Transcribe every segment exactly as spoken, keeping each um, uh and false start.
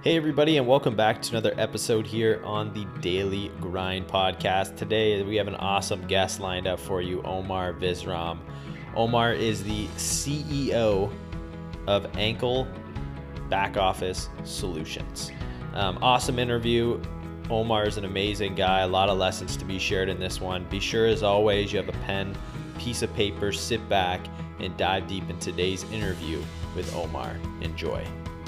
Hey, everybody, and welcome back to another episode here on the Daily Grind podcast. Today, we have an awesome guest lined up for you, Omar Visram. Omar is the C E O of Ankle Back Office Solutions. Um, awesome interview. Omar is an amazing guy. A lot of lessons to be shared in this one. Be sure, as always, you have a pen, piece of paper, sit back, and dive deep in today's interview with Omar. Enjoy.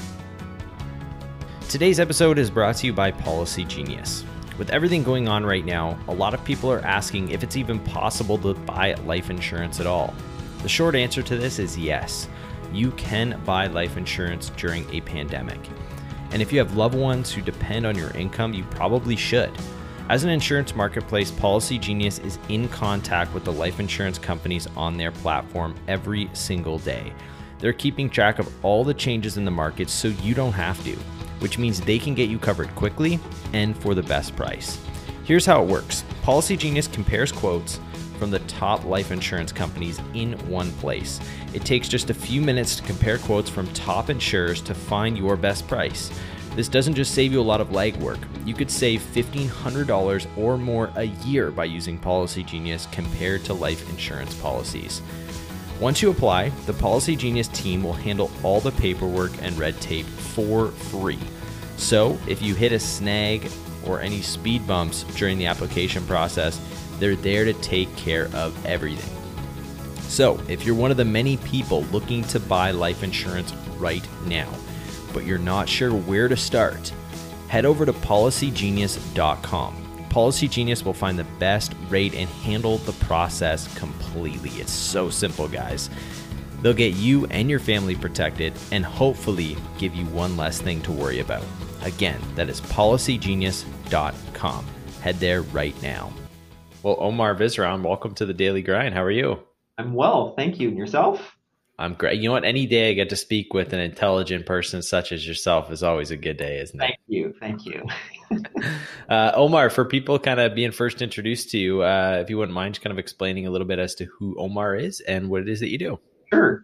Today's episode is brought to you by Policy Genius. With everything going on right now, a lot of people are asking if it's even possible to buy life insurance at all. The short answer to this is yes. You can buy life insurance during a pandemic. And if you have loved ones who depend on your income, you probably should. As an insurance marketplace, Policy Genius is in contact with the life insurance companies on their platform every single day. They're keeping track of all the changes in the market so you don't have to, which means they can get you covered quickly and for the best price. Here's how it works. Policy Genius compares quotes from the top life insurance companies in one place. It takes just a few minutes to compare quotes from top insurers to find your best price. This doesn't just save you a lot of legwork. You could save fifteen hundred dollars or more a year by using Policy Genius compared to life insurance policies. Once you apply, the Policy Genius team will handle all the paperwork and red tape for free. So if you hit a snag or any speed bumps during the application process, they're there to take care of everything. So if you're one of the many people looking to buy life insurance right now, but you're not sure where to start, head over to policy genius dot com. Policy Genius will find the best rate and handle the process completely. It's so simple, guys. They'll get you and your family protected and hopefully give you one less thing to worry about. Again, that is policy genius dot com. Head there right now. Well, Omar Visram, welcome to the Daily Grind. How are you? I'm well, thank you. And yourself? I'm great. You know what? Any day I get to speak with an intelligent person such as yourself is always a good day, isn't it? Thank you. Thank you. uh, Omar, for people kind of being first introduced to you, uh, if you wouldn't mind just kind of explaining a little bit as to who Omar is and what it is that you do. Sure.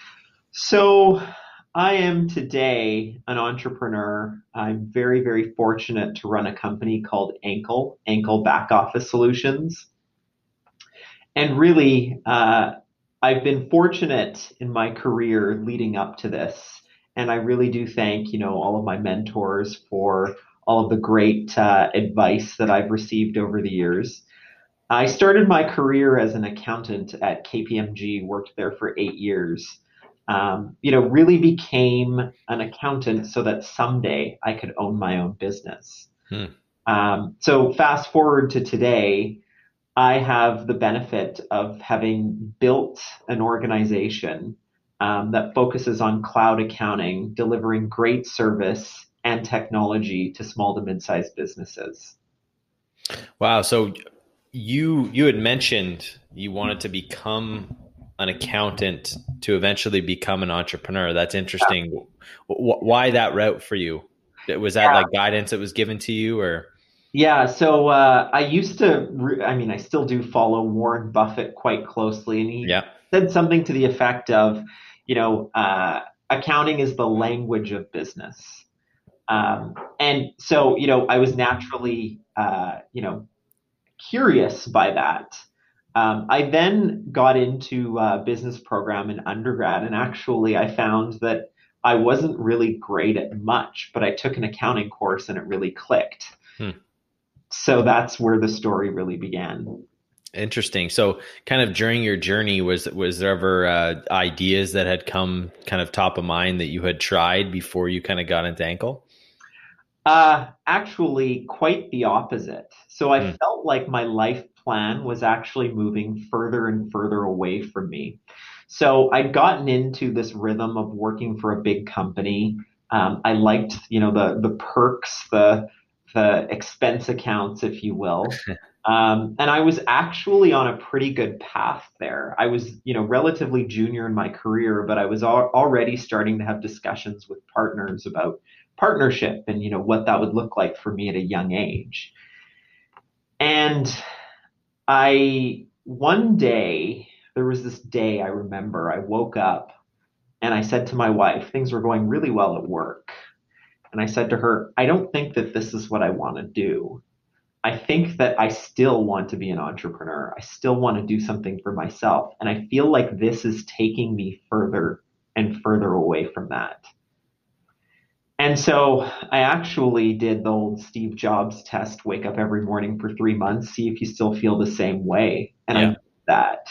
So I am today an entrepreneur. I'm very, very fortunate to run a company called Ankle, Ankle Back Office Solutions. And really, uh, I've been fortunate in my career leading up to this. And I really do thank, you know, all of my mentors for all of the great uh, advice that I've received over the years. I started my career as an accountant at K P M G, worked there for eight years. Um, you know, really became an accountant so that someday I could own my own business. Hmm. Um, so fast forward to today, I have the benefit of having built an organization um, that focuses on cloud accounting, delivering great service and technology to small to mid-sized businesses. Wow. So you you had mentioned you wanted to become an accountant to eventually become an entrepreneur. That's interesting. Yeah. W- why that route for you? Was that yeah. like guidance that was given to you, or? Yeah, so uh, I used to, re- I mean, I still do follow Warren Buffett quite closely, and he yeah. said something to the effect of, you know, uh, accounting is the language of business. Um, and so, you know, I was naturally, uh, you know, curious by that. Um, I then got into a business program in undergrad, and actually I found that I wasn't really great at much, but I took an accounting course and it really clicked. Hmm. So that's where the story really began. Interesting. So kind of during your journey, was was there ever uh, ideas that had come kind of top of mind that you had tried before you kind of got into Ankle? Uh, actually, quite the opposite. So I hmm. felt like my life plan was actually moving further and further away from me. So I'd gotten into this rhythm of working for a big company. Um, I liked, you know, the the perks, the the expense accounts, if you will. Um, and I was actually on a pretty good path there. I was, you know, relatively junior in my career, but I was al- already starting to have discussions with partners about partnership and, you know, what that would look like for me at a young age. And I, one day, there was this day I remember I woke up and I said to my wife, things were going really well at work. and I said to her, I don't think that this is what I want to do. I think that I still want to be an entrepreneur. I still want to do something for myself. And I feel like this is taking me further and further away from that. And so I actually did the old Steve Jobs test, wake up every morning for three months, see if you still feel the same way. And I Yeah. did that.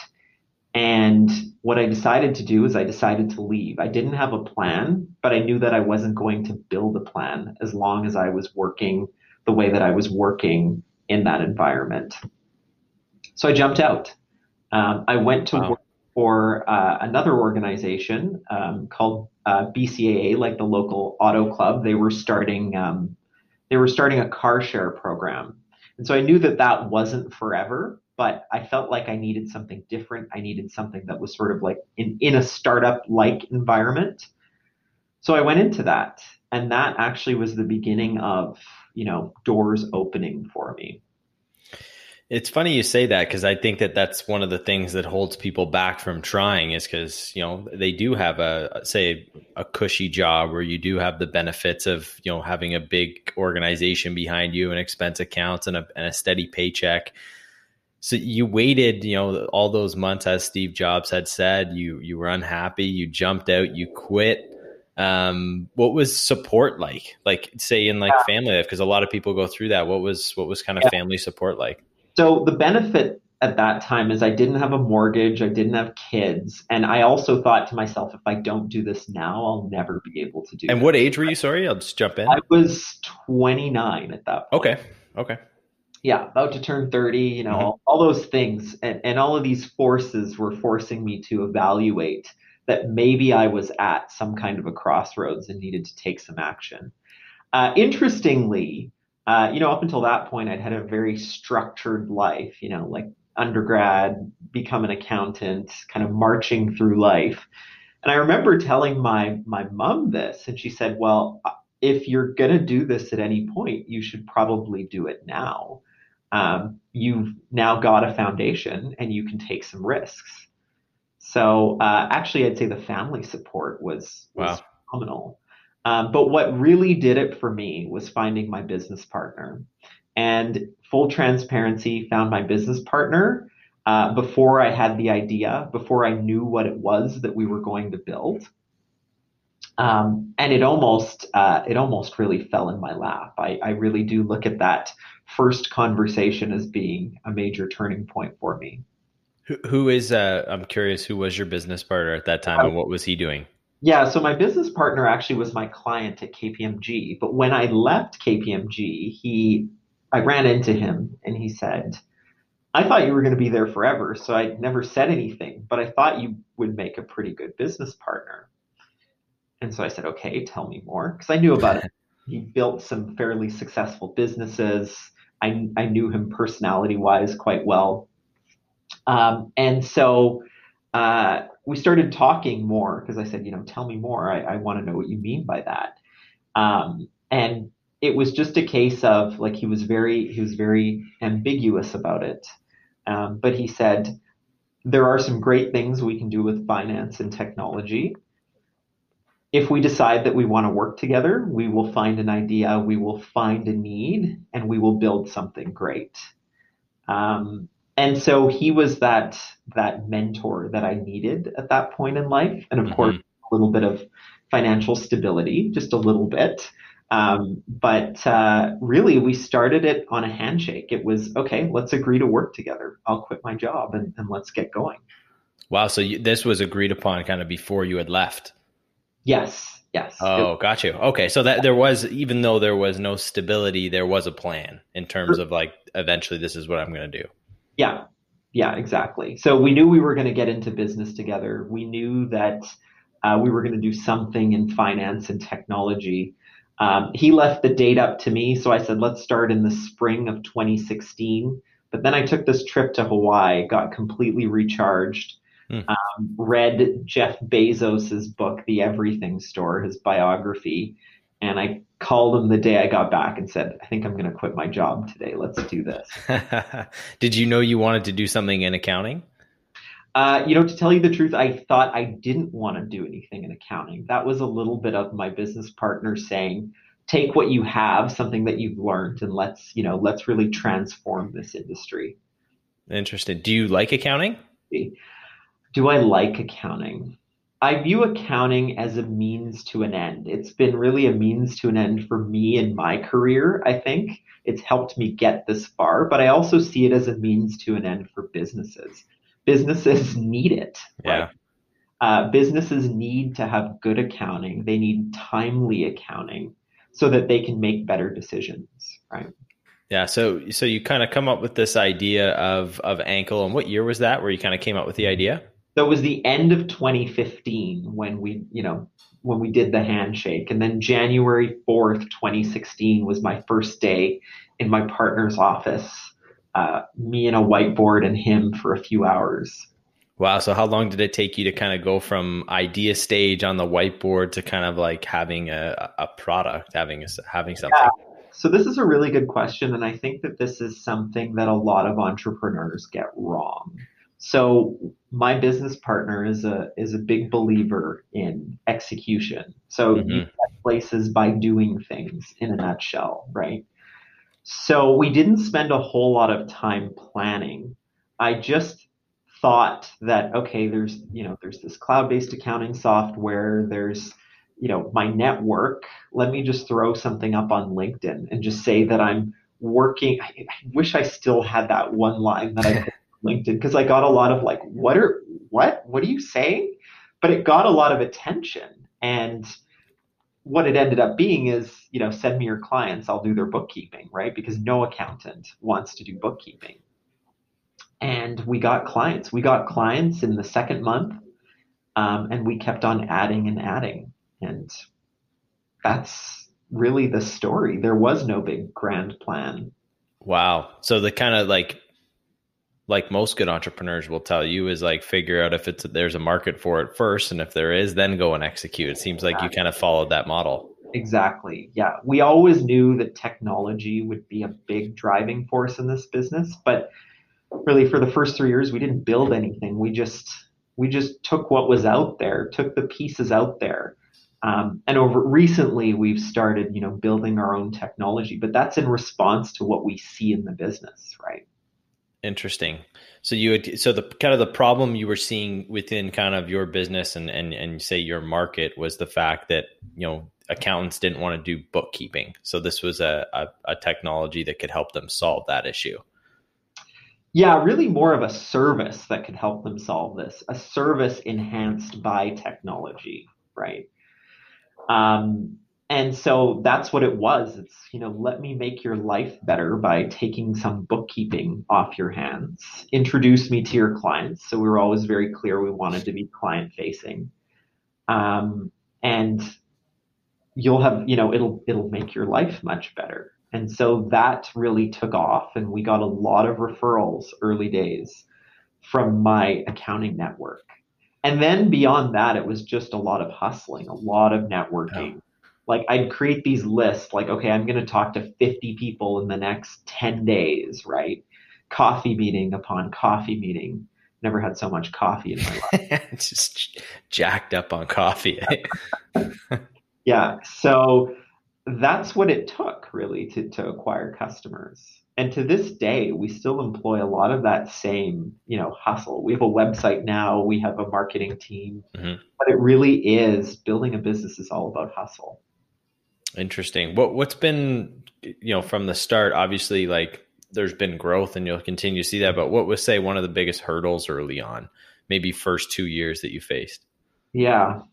And what I decided to do is I decided to leave. I didn't have a plan, but I knew that I wasn't going to build a plan as long as I was working the way that I was working in that environment. So I jumped out. Um, I went to Wow. work for uh, another organization um, called uh, B C A A, like the local auto club. They were starting um, they were starting a car share program, and so I knew that that wasn't forever. But I felt like I needed something different. I needed something that was sort of like in, in a startup like environment. So I went into that, and that actually was the beginning of, you know, doors opening for me. It's funny you say that because I think that that's one of the things that holds people back from trying is because, you know, they do have a, say, a cushy job where you do have the benefits of, you know, having a big organization behind you and expense accounts and a, and a steady paycheck. So you waited, you know, all those months, as Steve Jobs had said, you, you were unhappy, you jumped out, you quit. Um, what was support like, like say in like family life? Because a lot of people go through that. What was, what was kind of Yeah. family support like? So the benefit at that time is I didn't have a mortgage, I didn't have kids, and I also thought to myself, if I don't do this now, I'll never be able to do And this. what age were you? Sorry, I'll just jump in. I was twenty-nine at that point. Okay. Okay. Yeah, about to turn thirty, you know, Mm-hmm. all, all those things. And, and all of these forces were forcing me to evaluate that maybe I was at some kind of a crossroads and needed to take some action. Uh, interestingly, uh, you know, up until that point, I'd had a very structured life, you know, like undergrad, become an accountant, kind of marching through life. And I remember telling my my mom this, and she said, "Well, if you're going to do this at any point, you should probably do it now. Um, you've now got a foundation, and you can take some risks." So uh, actually, I'd say the family support was was Wow. phenomenal. Um, but what really did it for me was finding my business partner. And full transparency, found my business partner uh, before I had the idea, before I knew what it was that we were going to build. Um, and it almost uh, it almost really fell in my lap. I, I really do look at that first conversation as being a major turning point for me. Who, who is, uh, I'm curious, who was your business partner at that time and what was he doing? Yeah, so my business partner actually was my client at K P M G. But when I left K P M G, he, I ran into him and he said, I thought you were going to be there forever, so I never said anything, but I thought you would make a pretty good business partner. And so I said, okay, tell me more, because I knew about it. He built some fairly successful businesses. I, I knew him personality wise quite well. Um, and so uh, we started talking more because I said, you know, tell me more. I, I want to know what you mean by that. Um, and it was just a case of like he was very he was very ambiguous about it. Um, but he said there are some great things we can do with finance and technology. If we decide that we want to work together, we will find an idea, we will find a need, and we will build something great. Um, and so he was that that mentor that I needed at that point in life, and of mm-hmm. course, a little bit of financial stability, just a little bit. Um, but uh, really, we started it on a handshake. It was, okay, let's agree to work together. I'll quit my job and, and let's get going. Wow. So you, this was agreed upon kind of before you had left. Yes. Yes. Oh, got you. Okay. So that there was, even though there was no stability, there was a plan in terms of like, eventually this is what I'm going to do. Yeah. Yeah, exactly. So we knew we were going to get into business together. We knew that uh, we were going to do something in finance and technology. Um, he left the date up to me. So I said, let's start in the spring of twenty sixteen. But then I took this trip to Hawaii, got completely recharged, hmm. um, read Jeff Bezos's book, The Everything Store, his biography. And I called him the day I got back and said, I think I'm going to quit my job today. Let's do this. Did you know you wanted to do something in accounting? Uh, you know, to tell you the truth, I thought I didn't want to do anything in accounting. That was a little bit of my business partner saying, take what you have, something that you've learned, and let's, you know, let's really transform this industry. Interesting. Do you like accounting? Do I like accounting? I view accounting as a means to an end. It's been really a means to an end for me in my career, I think. It's helped me get this far, but I also see it as a means to an end for businesses. Businesses need it. Yeah. Right? Uh, businesses need to have good accounting. They need timely accounting so that they can make better decisions, right? Yeah. So, so you kind of come up with this idea of, of Ankle, and what year was that where you kind of came up with the idea? So it was the end of twenty fifteen when we, you know, when we did the handshake. And then January fourth, twenty sixteen was my first day in my partner's office, uh, me and a whiteboard and him for a few hours. Wow. So how long did it take you to kind of go from idea stage on the whiteboard to kind of like having a, a product, having a, having something? Yeah. So this is a really good question. And I think that this is something that a lot of entrepreneurs get wrong. So my business partner is a is a big believer in execution. So mm-hmm. you get places by doing things in a nutshell, right? So we didn't spend a whole lot of time planning. I just thought that, okay, there's, you know, there's this cloud-based accounting software, there's, you know, my network. Let me just throw something up on LinkedIn and just say that I'm working. I, I wish I still had that one line that I put on LinkedIn, because I got a lot of like, what are, what, what are you saying? But it got a lot of attention. And what it ended up being is, you know, send me your clients, I'll do their bookkeeping, right? Because no accountant wants to do bookkeeping. And we got clients. We got clients in the second month, um, and we kept on adding and adding. And that's really the story. There was no big grand plan. Wow. So the kind of like, like most good entrepreneurs will tell you is like, figure out if it's, there's a market for it first. And if there is, then go and execute. It seems like you kind of followed that model. Exactly. Yeah. We always knew that technology would be a big driving force in this business, but really for the first three years, we didn't build anything. We just, we just took what was out there, took the pieces out there. Um, and over recently, we've started, you know, building our own technology, but that's in response to what we see in the business, right? Interesting. So you had, so the kind of the problem you were seeing within kind of your business and, and, and say your market was the fact that, you know, accountants didn't want to do bookkeeping. So this was a, a, a technology that could help them solve that issue. Yeah, really more of a service that could help them solve this, a service enhanced by technology, right? Um, and so that's what it was. It's, you know, let me make your life better by taking some bookkeeping off your hands. Introduce me to your clients. So we were always very clear we wanted to be client facing. Um, and you'll have, you know, it'll, it'll make your life much better. And so that really took off, and we got a lot of referrals early days from my accounting network. And then beyond that, it was just a lot of hustling, a lot of networking. Oh. Like I'd create these lists like, okay, I'm going to talk to fifty people in the next ten days, right? Coffee meeting upon coffee meeting. Never had so much coffee in my life. Just jacked up on coffee. Yeah. So that's what it took really to, to acquire customers. And to this day, we still employ a lot of that same, you know, hustle. We have a website now, we have a marketing team, mm-hmm. but it really is, building a business is all about hustle. Interesting. What, what's been, you know, from the start, obviously like there's been growth and you'll continue to see that, but what was say one of the biggest hurdles early on, maybe first two years that you faced? Yeah.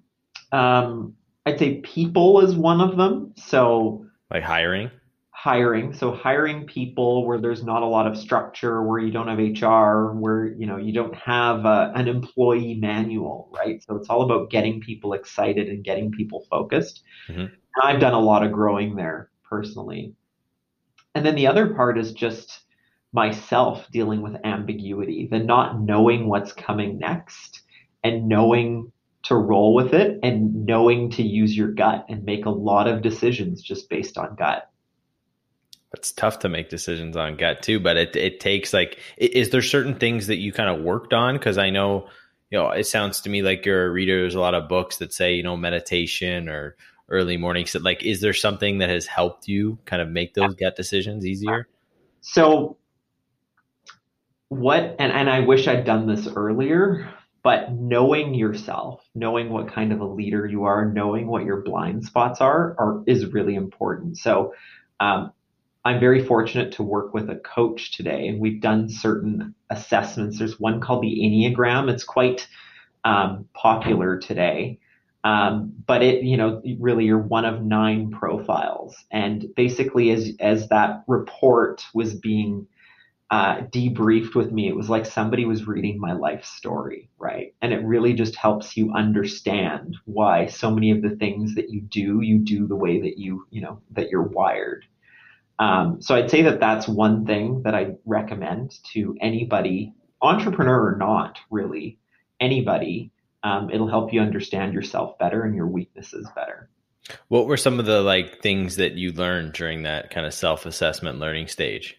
Um, I'd say people is one of them. So like hiring? Hiring. So hiring people where there's not a lot of structure, where you don't have H R, where, you know, you don't have a, an employee manual, right? So it's all about getting people excited and getting people focused. Mm-hmm. And I've done a lot of growing there personally. And then the other part is just myself dealing with ambiguity, the not knowing what's coming next and knowing to roll with it and knowing to use your gut and make a lot of decisions just based on gut. It's tough to make decisions on gut too, but it it takes like, is there certain things that you kind of worked on? Cause I know, you know, it sounds to me like you're a reader. There's a lot of books that say, you know, meditation or, early mornings. So, like, is there something that has helped you kind of make those gut decisions easier? So what, and, and I wish I'd done this earlier, but knowing yourself, knowing what kind of a leader you are, knowing what your blind spots are, are is really important. So um, I'm very fortunate to work with a coach today, and we've done certain assessments. There's one called the Enneagram. It's quite um, popular today. Um, but it, you know, really you're one of nine profiles. And basically as, as that report was being uh, debriefed with me, it was like somebody was reading my life story, right? And it really just helps you understand why so many of the things that you do, you do the way that you, you know, that you're wired. Um, so I'd say that that's one thing that I recommend to anybody, entrepreneur or not, really, anybody. Um, it'll help you understand yourself better and your weaknesses better. What were some of the like things that you learned during that kind of self-assessment learning stage?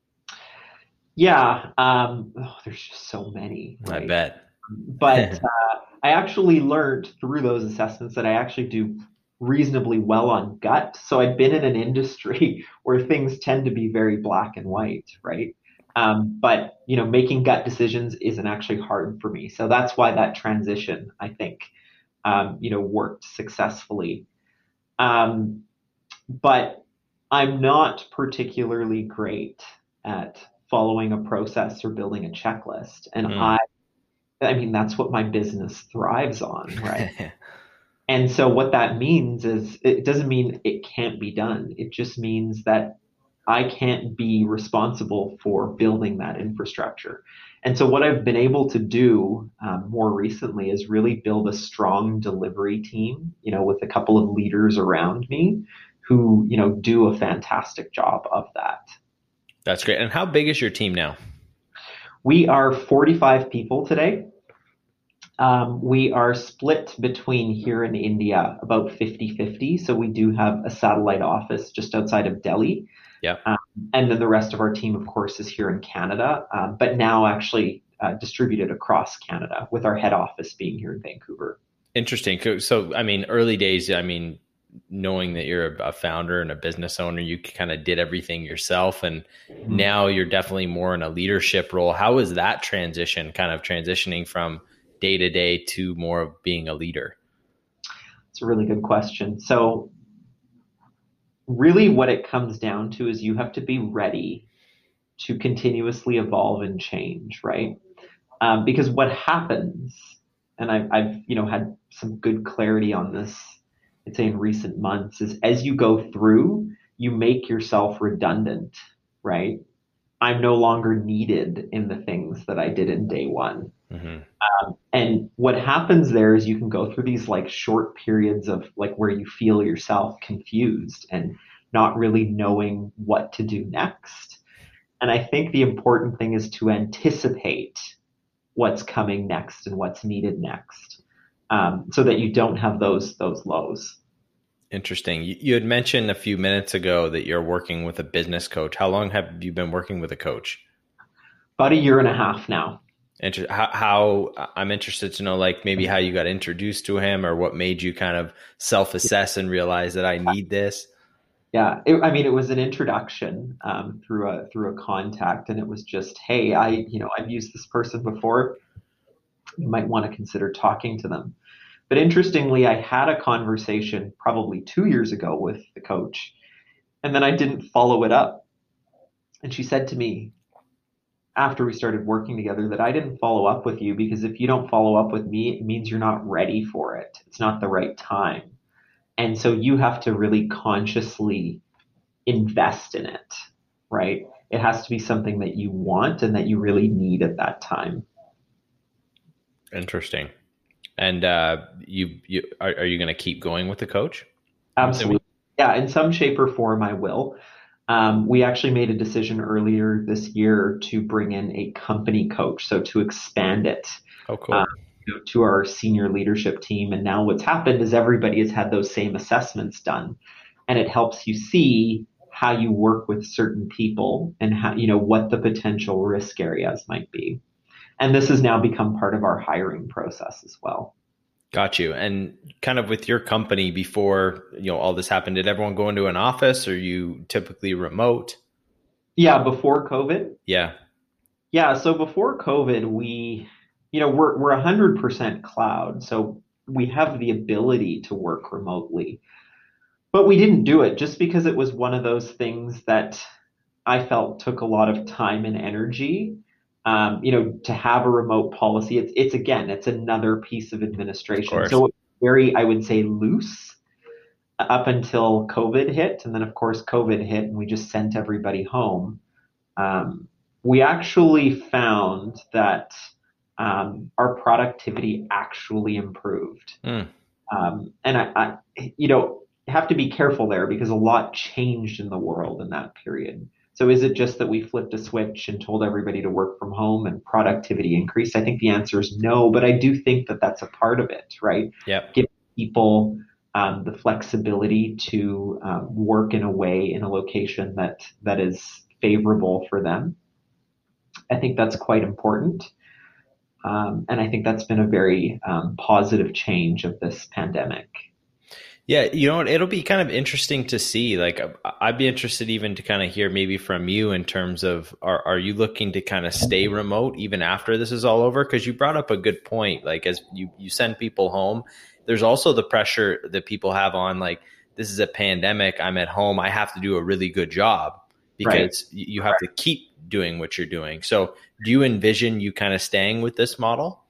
Yeah, um, oh, there's just so many, I right? bet. But uh, I actually learned through those assessments that I actually do reasonably well on gut. So I've been in an industry where things tend to be very black and white, right? Um, but you know, making gut decisions isn't actually hard for me. So that's why that transition, I think, um, you know, worked successfully. Um, but I'm not particularly great at following a process or building a checklist. And Mm. I, I mean, that's what my business thrives on, right? And so what that means is it doesn't mean it can't be done. It just means that I can't be responsible for building that infrastructure. And so what I've been able to do um, more recently is really build a strong delivery team, you know, with a couple of leaders around me who, you know, do a fantastic job of that. That's great. And how big is your team now? We are forty-five people today. Um, we are split between here and India about fifty-fifty. So we do have a satellite office just outside of Delhi. Yeah. Um, and then the rest of our team, of course, is here in Canada, um, but now actually uh, distributed across Canada with our head office being here in Vancouver. Interesting. So, I mean, early days, I mean, knowing that you're a founder and a business owner, you kind of did everything yourself. And mm-hmm. now you're definitely more in a leadership role. How is that transition kind of transitioning from day to day to more of being a leader? It's a really good question. So really what it comes down to is you have to be ready to continuously evolve and change, right? Um, because what happens, and I've, I've, you know, had some good clarity on this, I'd say in recent months, is as you go through, you make yourself redundant, right? I'm no longer needed in the things that I did in day one. Mm-hmm. Um, and what happens there is you can go through these like short periods of like where you feel yourself confused and not really knowing what to do next. And I think the important thing is to anticipate what's coming next and what's needed next, um, so that you don't have those those lows. Interesting. You, you had mentioned a few minutes ago that you're working with a business coach. How long have you been working with a coach? About a year and a half now. Inter- how, how I'm interested to know, like maybe how you got introduced to him, or what made you kind of self-assess and realize that I need this. Yeah, it, I mean, it was an introduction um, through a through a contact, and it was just, hey, I, you know, I've used this person before. You might want to consider talking to them. But interestingly, I had a conversation probably two years ago with the coach, and then I didn't follow it up. And she said to me after we started working together that I didn't follow up with you because if you don't follow up with me, it means you're not ready for it. It's not the right time. And so you have to really consciously invest in it, right? It has to be something that you want and that you really need at that time. Interesting. And uh, you, you are, are you going to keep going with the coach? Absolutely. Yeah, in some shape or form, I will. Um, we actually made a decision earlier this year to bring in a company coach, so to expand it. Oh, cool. Um, you know, to our senior leadership team. And now what's happened is everybody has had those same assessments done, and it helps you see how you work with certain people and how, you know, what the potential risk areas might be. And this has now become part of our hiring process as well. Got you. And kind of with your company before, you know, all this happened, did everyone go into an office or you typically remote? Yeah, before COVID. Yeah, Yeah, so before COVID, we, you know, we're we're one hundred percent cloud, so we have the ability to work remotely. But we didn't do it just because it was one of those things that I felt took a lot of time and energy. Um, you know, to have a remote policy, it's it's again, it's another piece of of administration. course. So it's very, I would say, loose up until COVID hit, and then of course COVID hit, and we just sent everybody home. Um, we actually found that um, our productivity actually improved. Mm, Um, and I, I, you know, have to be careful there because a lot changed in the world in that period. So is it just that we flipped a switch and told everybody to work from home and productivity increased? I think the answer is no, but I do think that that's a part of it, right? yep. Give people um, the flexibility to um, work in a way in a location that that is favorable for them. I think that's quite important. Um, and I think that's been a very um, positive change of this pandemic. Yeah, you know what? It'll be kind of interesting to see. Like, I- I'd be interested even to kind of hear maybe from you in terms of are are you looking to kind of stay remote even after this is all over? Because you brought up a good point. Like, as you you send people home, there's also the pressure that people have on like this is a pandemic. I'm at home. I have to do a really good job Right. because y- you have to keep doing what you're doing. So, do you envision you kind of staying with this model?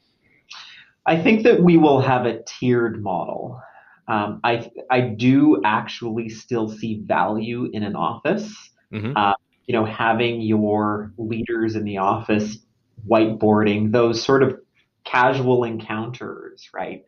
I think that we will have a tiered model. Um, I I do actually still see value in an office. Hmm. Uh, you know, having your leaders in the office whiteboarding those sort of casual encounters, right?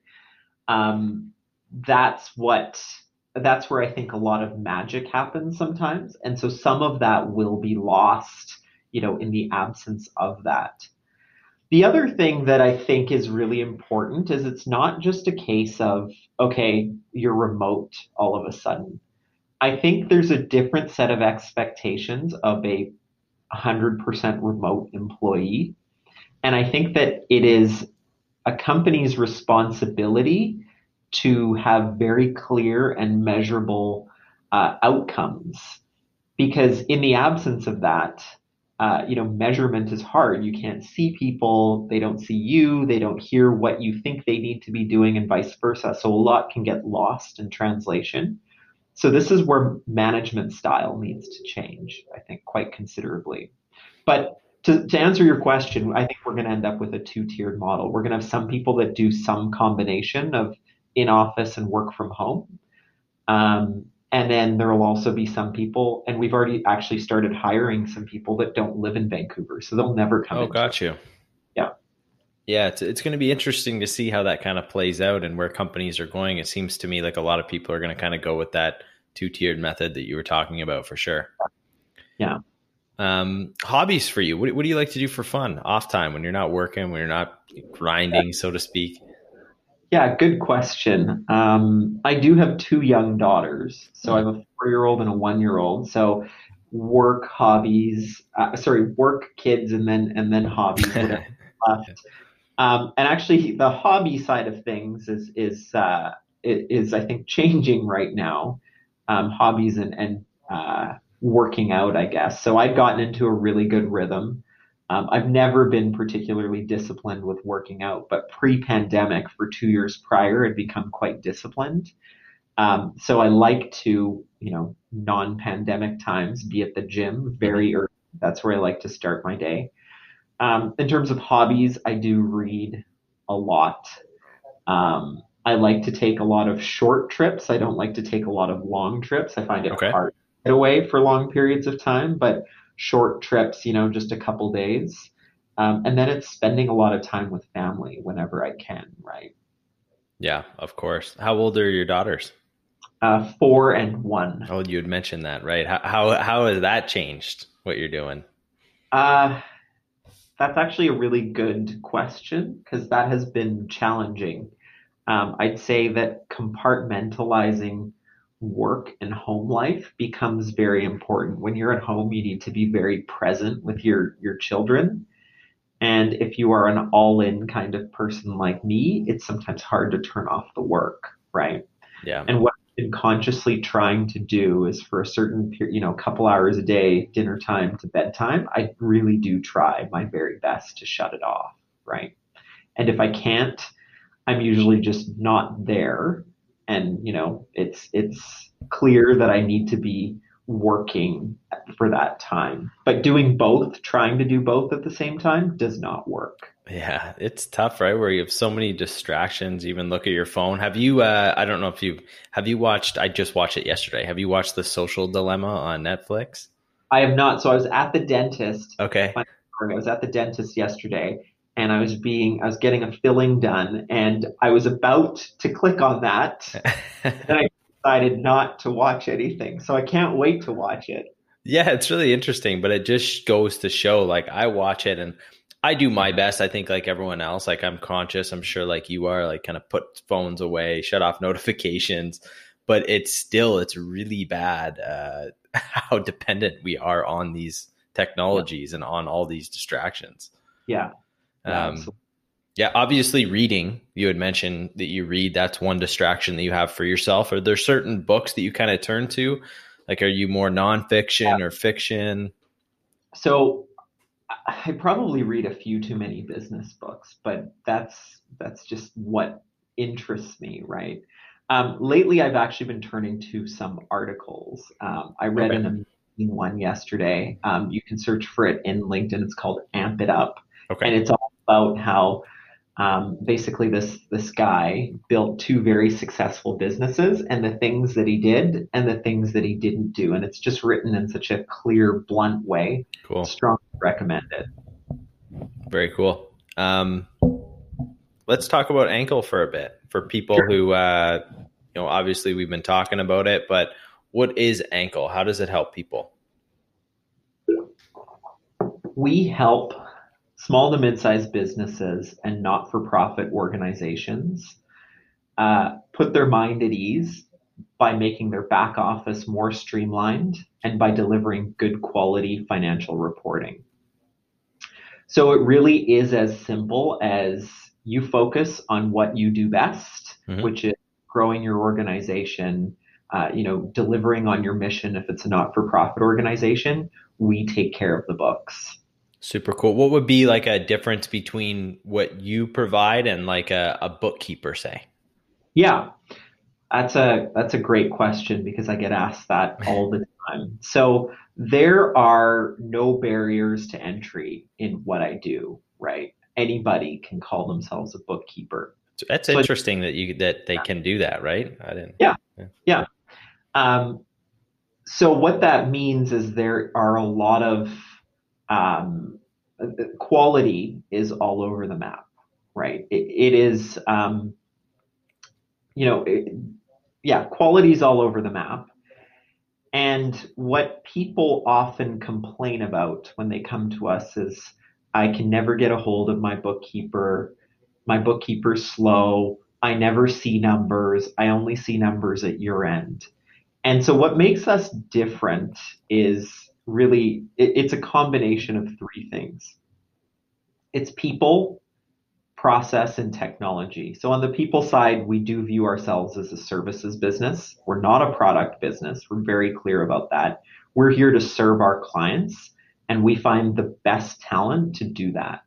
Um, that's what that's where I think a lot of magic happens sometimes, and so some of that will be lost, you know, in the absence of that. The other thing that I think is really important is it's not just a case of, okay, you're remote all of a sudden. I think there's a different set of expectations of a one hundred percent remote employee. And I think that it is a company's responsibility to have very clear and measurable uh, outcomes because in the absence of that, uh, you know, measurement is hard. You can't see people, they don't see you, they don't hear what you think they need to be doing, and vice versa. So a lot can get lost in translation. So this is where management style needs to change, I think, quite considerably. But to, to answer your question, I think we're going to end up with a two-tiered model. We're going to have some people that do some combination of in office and work from home. Um, and then there will also be some people, and we've already actually started hiring some people that don't live in Vancouver, so they'll never come Oh, into it. got you. Yeah. Yeah, it's it's going to be interesting to see how that kind of plays out and where companies are going. It seems to me like a lot of people are going to kind of go with that two-tiered method that you were talking about for sure. Yeah. Um, hobbies for you. What, what do you like to do for fun, off time when you're not working, when you're not grinding, so to speak? Yeah, good question. Um, I do have two young daughters. So I Hmm. have a four year old and a one year old. So work, hobbies, uh, sorry, work, kids, and then and then hobbies, whatever left. Um, and actually, the hobby side of things is is uh, is I think changing right now. Um, hobbies and and uh, working out, I guess. So I've gotten into a really good rhythm. Um, I've never been particularly disciplined with working out, but pre-pandemic, for two years prior, I'd become quite disciplined. Um, so I like to, you know, non-pandemic times, be at the gym Hmm. very early. That's where I like to start my day. Um, in terms of hobbies, I do read a lot. Um, I like to take a lot of short trips. I don't like to take a lot of long trips. I find it Okay. hard to get away for long periods of time, but short trips, you know, just a couple days. Um, and then it's spending a lot of time with family whenever I can, right? Yeah, of course. How old are your daughters? Uh, four and one. Oh, you had mentioned that, right? How how how has that changed what you're doing? Uh, that's actually a really good question because that has been challenging. Um, I'd say that compartmentalizing work and home life becomes very important. When you're at home, you need to be very present with your your children. And if you are an all-in kind of person like me, it's sometimes hard to turn off the work, right? Yeah. And what I've been consciously trying to do is for a certain period, you know, couple hours a day, dinner time to bedtime, I really do try my very best to shut it off, right? And if I can't, I'm usually just not there. And, you know, it's it's clear that I need to be working for that time. But doing both, trying to do both at the same time does not work. Yeah, it's tough, right? Where you have so many distractions, even look at your phone. Have you, uh, I don't know if you, have you watched, I just watched it yesterday. Have you watched The Social Dilemma on Netflix? I have not. So I was at the dentist. Okay. I was at the dentist yesterday and I was being, I was getting a filling done and I was about to click on that. And I decided not to watch anything. So I can't wait to watch it. Yeah, it's really interesting, but it just goes to show, like, I watch it and I do my best. I think like everyone else, like I'm conscious, I'm sure like you are, like kind of put phones away, shut off notifications, but it's still, it's really bad uh, how dependent we are on these technologies yeah. and on all these distractions. Yeah. Yeah, um, yeah. Obviously reading, you had mentioned that you read, that's one distraction that you have for yourself. Are there certain books that you kind of turn to? Like, are you more nonfiction yeah. or fiction? So I probably read a few too many business books, but that's that's just what interests me, right? Um, lately, I've actually been turning to some articles. Um, I read okay. an amazing one yesterday. Um, you can search for it in LinkedIn. It's called Amp It Up, okay. and it's all about how um, basically this this guy built two very successful businesses and the things that he did and the things that he didn't do. And it's just written in such a clear, blunt way. Cool. Strongly recommended. Very cool. Um, let's talk about Ankle for a bit for people sure. who, uh, you know, obviously we've been talking about it, but what is Ankle? How does it help people? We help small to mid-sized businesses and not-for-profit organizations uh, put their mind at ease by making their back office more streamlined and by delivering good quality financial reporting. So it really is as simple as you focus on what you do best, mm-hmm. which is growing your organization, uh, you know, delivering on your mission. If it's a not-for-profit organization, we take care of the books. Super cool. What would be like a difference between what you provide and like a, a bookkeeper, say? Yeah, that's a that's a great question because I get asked that all the time. So there are no barriers to entry in what I do, right? Anybody can call themselves a bookkeeper. That's so interesting that you that they can do that, right? I didn't. Yeah, yeah. yeah. Um, so what that means is there are a lot of Um, quality is all over the map, right? It, it is, um, you know, it, yeah, quality is all over the map. And what people often complain about when they come to us is, I can never get a hold of my bookkeeper. My bookkeeper's slow. I never see numbers. I only see numbers at your end. And so what makes us different is really, it, it's a combination of three things. It's people, process, and technology. So on the people side, we do view ourselves as a services business. We're not a product business. We're very clear about that. We're here to serve our clients, and we find the best talent to do that.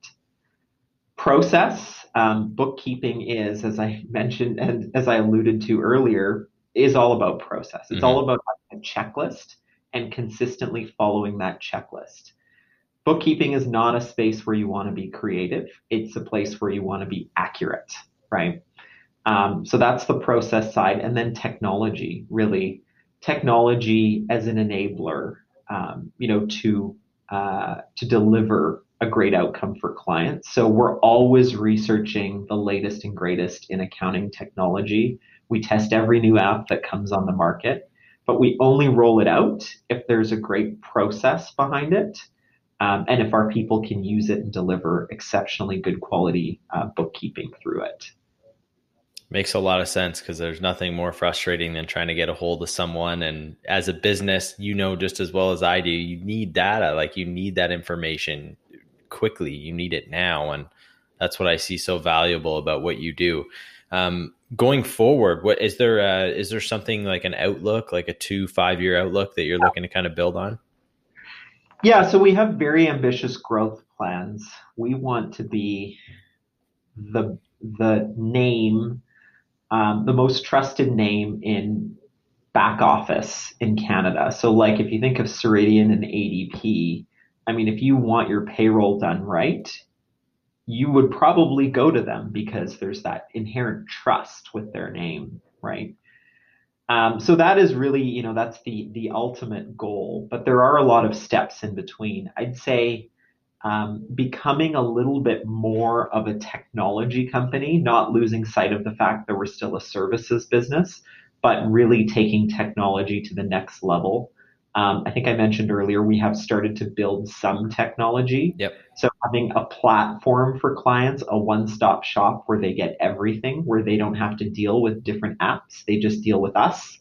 Process, um, bookkeeping is, as I mentioned, and as I alluded to earlier, is all about process. It's mm-hmm. all about a checklist and consistently following that checklist. Bookkeeping is not a space where you want to be creative. It's a place where you want to be accurate, right? Um, so that's the process side. And then technology, really technology as an enabler, um, you know, to, uh, to deliver a great outcome for clients. So we're always researching the latest and greatest in accounting technology. We test every new app that comes on the market, but we only roll it out if there's a great process behind it, um, and if our people can use it and deliver exceptionally good quality uh, bookkeeping through it. Makes a lot of sense because there's nothing more frustrating than trying to get a hold of someone. And as a business, you know just as well as I do, you need data, like you need that information quickly. You need it now. And that's what I see so valuable about what you do. Um, going forward, what is there, uh, is there something like an outlook, like a two, five year outlook that you're looking to kind of build on? Yeah, so we have very ambitious growth plans. We want to be the the name, um, the most trusted name in back office in Canada. So like if you think of Ceridian and A D P, I mean, if you want your payroll done right, you would probably go to them because there's that inherent trust with their name, right? Um, so that is really, you know, that's the the ultimate goal. But there are a lot of steps in between. I'd say um, becoming a little bit more of a technology company, not losing sight of the fact that we're still a services business, but really taking technology to the next level. Um, I think I mentioned earlier, we have started to build some technology. Yep. So having a platform for clients, a one-stop shop where they get everything, where they don't have to deal with different apps, they just deal with us.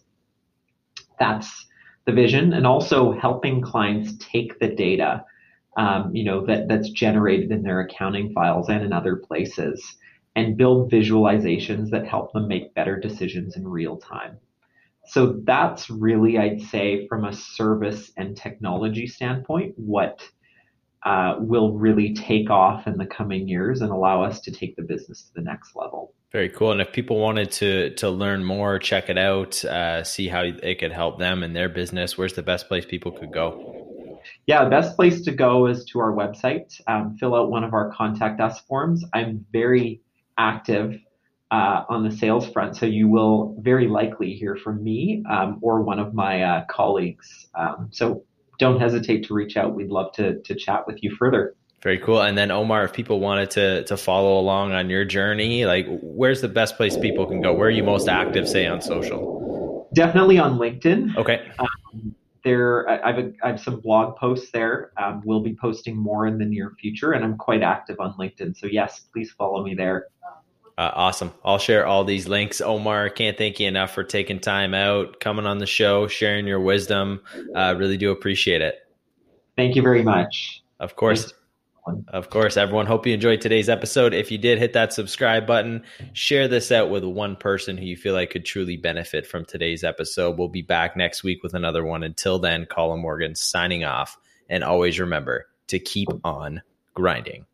That's the vision. And also helping clients take the data, um, you know, that, that's generated in their accounting files and in other places, and build visualizations that help them make better decisions in real time. So that's really, I'd say, from a service and technology standpoint, what uh, will really take off in the coming years and allow us to take the business to the next level. Very cool. And if people wanted to to learn more, check it out, uh, see how it could help them in their business, where's the best place people could go? Yeah, the best place to go is to our website. Um, fill out one of our contact us forms. I'm very active Uh, on the sales front. So you will very likely hear from me um, or one of my uh, colleagues. Um, so don't hesitate to reach out. We'd love to to chat with you further. Very cool. And then Omar, if people wanted to to follow along on your journey, like where's the best place people can go? Where are you most active, say, on social? Definitely on LinkedIn. Okay. Um, there, I have, a, I have some blog posts there. Um, we'll be posting more in the near future, and I'm quite active on LinkedIn. So yes, please follow me there. Uh, awesome. I'll share all these links. Omar, can't thank you enough for taking time out, coming on the show, sharing your wisdom. Uh, really do appreciate it. Thank you very much. Of course. Thanks. Of course, everyone. Hope you enjoyed today's episode. If you did, hit that subscribe button. Share this out with one person who you feel like could truly benefit from today's episode. We'll be back next week with another one. Until then, Colin Morgan signing off. And always remember to keep on grinding.